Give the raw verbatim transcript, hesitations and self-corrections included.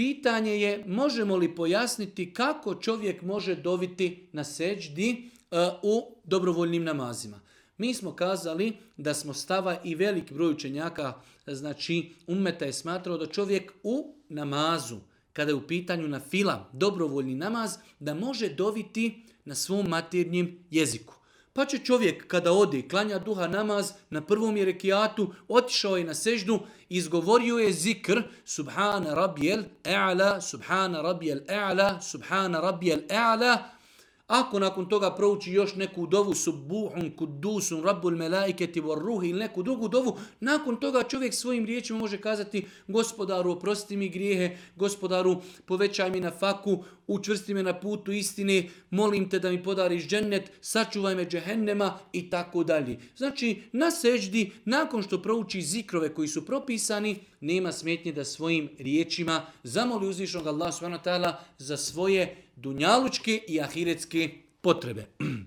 pitanje je možemo li pojasniti kako čovjek može doviti na seđdi uh, u dobrovoljnim namazima. Mi smo kazali da smo stava i velik broj učenjaka, znači ummeta je smatrao da čovjek u namazu, kada je u pitanju na fila, dobrovoljni namaz, da može doviti na svom maternjem jeziku. Pa će čovjek kada ode, klanja duha namaz, na prvom je rekijatu, otišao je na seždu, izgovorio je zikr, subhana rabijel e'ala, subhana rabijel e'ala, subhana rabijel e'ala. Ako nakon toga prouči još neku dovu, subuhun, kudusun, rabbul melaiketi, varruhi ili neku drugu dovu, nakon toga čovjek svojim riječima može kazati gospodaru oprosti mi grijehe, gospodaru povećaj mi na faku, učvrsti me na putu istine, molim te da mi podariš džennet, sačuvaj me džehennema i tako dalje. Znači na seždi, nakon što prouči zikrove koji su propisani, nema smetnje da svojim riječima zamoli uzvišnog Allah subhanahu wa ta'ala za svoje dunjalučke i ahiretske potrebe.